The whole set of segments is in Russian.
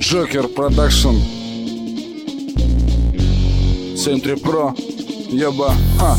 Джокер Продакшн, 73 Pro, еба,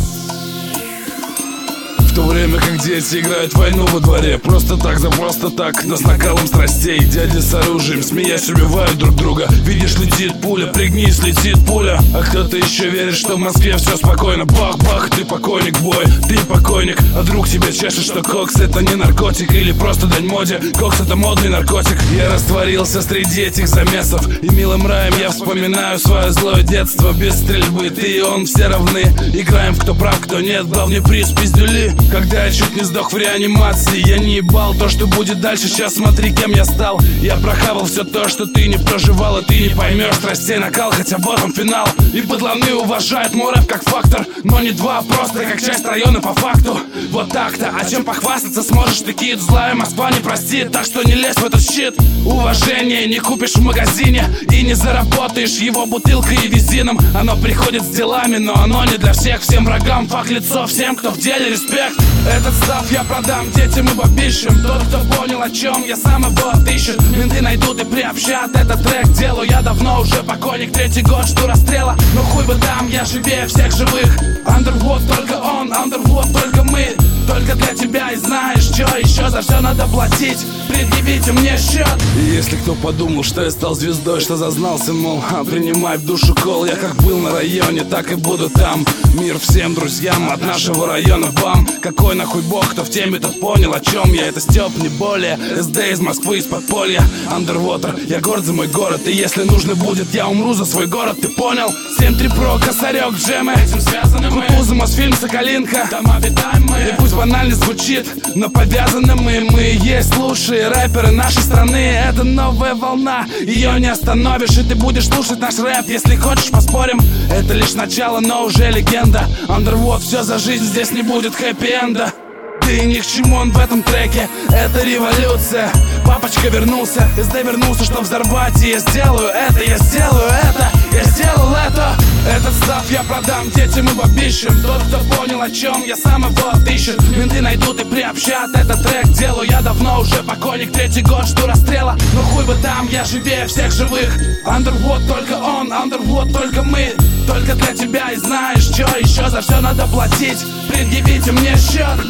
В то время как дети играют в войну во дворе, просто так, за просто так, но с накалом страстей. Дяди с оружием, смеясь, убивают друг друга. Видишь, летит пуля, пригнись, летит пуля. А кто-то еще верит, что в Москве все спокойно. Бах-бах, ты покойник, бой, ты покойник. А друг тебя чешет, что кокс это не наркотик или просто дань моде. Кокс это модный наркотик. Я растворился среди этих замесов, и милым раем я вспоминаю свое злое детство. Без стрельбы ты и он все равны. Играем в кто прав, кто нет, главный приз пиздюли. Когда я чуть не сдох в реанимации, я не ебал то, что будет дальше. Сейчас смотри, кем я стал. Я прохавал все то, что ты не проживал, и ты не поймешь страстей накал, хотя вот он финал. И подланы уважают мой рэп как фактор, но не два, просто как часть района по факту. Вот так-то, а чем похвастаться сможешь ты, кид? Злая Москва не простит, так что не лезь в этот щит. Уважение не купишь в магазине и не заработаешь его бутылкой и визином. Оно приходит с делами, но оно не для всех. Всем врагам фак лицо, всем, кто в деле, респект. Этот став я продам детям и бабищам. Тот, кто понял, о чем я, сам его отыщет. Менты найдут и приобщат. Этот трек делаю я давно, уже покойник, 3-й год жду расстрела. Но хуй бы там, я живее всех живых. Underwood только он, Underwood только мы. Только для тебя и знаешь, что еще за все надо платить. Предъявите мне счет. И если кто подумал, что я стал звездой, что зазнался, мол, принимай в душу кол. Я как был на районе, так и буду там. Мир всем друзьям от нашего района вам. Какой нахуй бог, кто в теме, тот понял, о чем я. Это Степ, не более. СД из Москвы, из подполья. Underwater, я горд за мой город. И если нужно будет, я умру за свой город, ты понял? 73 Pro, косарек, джемы. Этим связаны мы. Кукуза, Мосфильм, Соколинка. Дома обитаемые. И пусть банально звучит, но повязаны мы. Мы и есть лучшие рэперы нашей страны. Это новая волна, ее не остановишь. И ты будешь слушать наш рэп, если хочешь, поспорим. Это лишь начало, но уже легенда. Underwood, все за жизнь, здесь не будет хэппи-энда. Ты ни к чему он в этом треке, это революция. Папочка вернулся, СД вернулся, чтоб взорвать. И я сделаю это, я сделаю это, я сделал это. Этот став я продам детям и бабищам. Тот, кто понял, о чем я, сам его отыщет. Менты найдут и приобщат. Этот трек делаю я давно, уже покойник, 3-й год жду расстрела. Но хуй бы там, я живее всех живых. Underwood только он, Underwood только мы. Только для тебя и знаешь, что еще за все надо платить. Предъявите мне счет.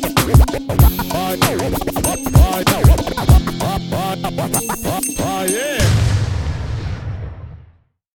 Yeah.